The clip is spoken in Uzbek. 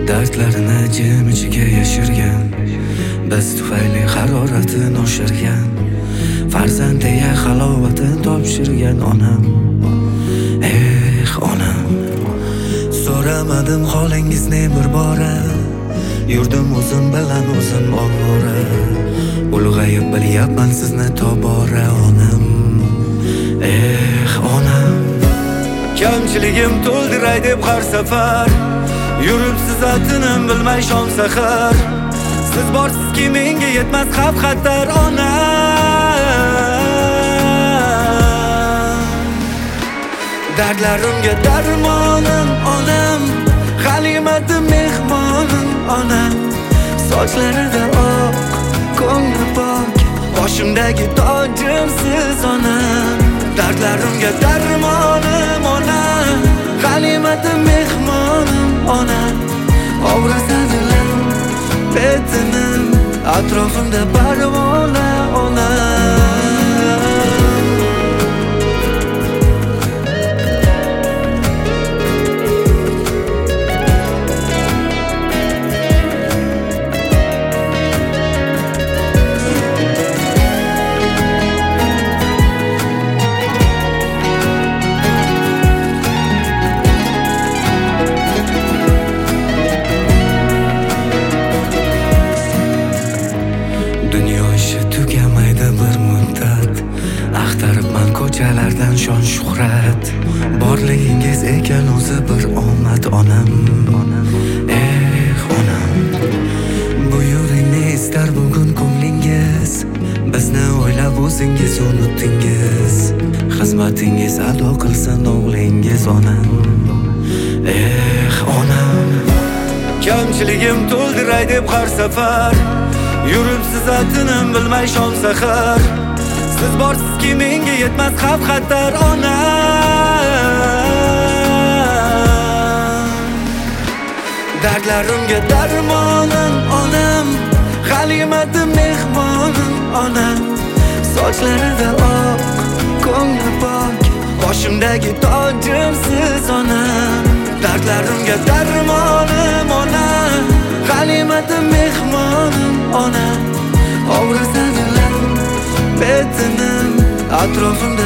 Dardlarini jim ichiga yashirgan, biz tufayli haroratini oshirgan, farzandiga halovatini topshirgan onam. Onam, so'ramadim holingizni bir bora, yurdim o'zim bilan o'zim ovora. Ulg'ayib bilyapman sizni tobora onam. Onam, kamchiligim to'ldiray deb har safar yurib sizatinim bilmay shom sahar. Siz borsizki menga yetmas xavf xatar onam. Dardlarimga darmonim onam, halimati mehmonim onam. Sochlarida oq, ko'ngli pok, boshimdagi tojim siz onam. Dardlarimga darmonim onam, halimati mehmonim onam. Ovrasa dilim, betinim, atrofimda parvona onam. Dunyo ishi tugamaydi bir muddat, axtaribman ko'chalardan shon shuhrat. Borligingiz ekan o'zi bir omad onam. Onam, bu yuringni istar bugun ko'nglingiz, bizni o'ylab o'zingiz unutdingiz. Xizmatingiz ado qilsin o'g'lingiz onam. Onam, kamchiligim to'ldiray deb har safar yurib sizatinim bilmay shom sahar. Siz borsizki menga yetmas xavf xatar onam. Dardlarimga darmonim onam, halimati mehmonim onam. Sochlarida oq, ko'ngli pok, boshimdagi tojim siz onam. Dardlarimga darmonim onam, halimati mehmonim onam. Ovrasa dilim, betinim, atrofimda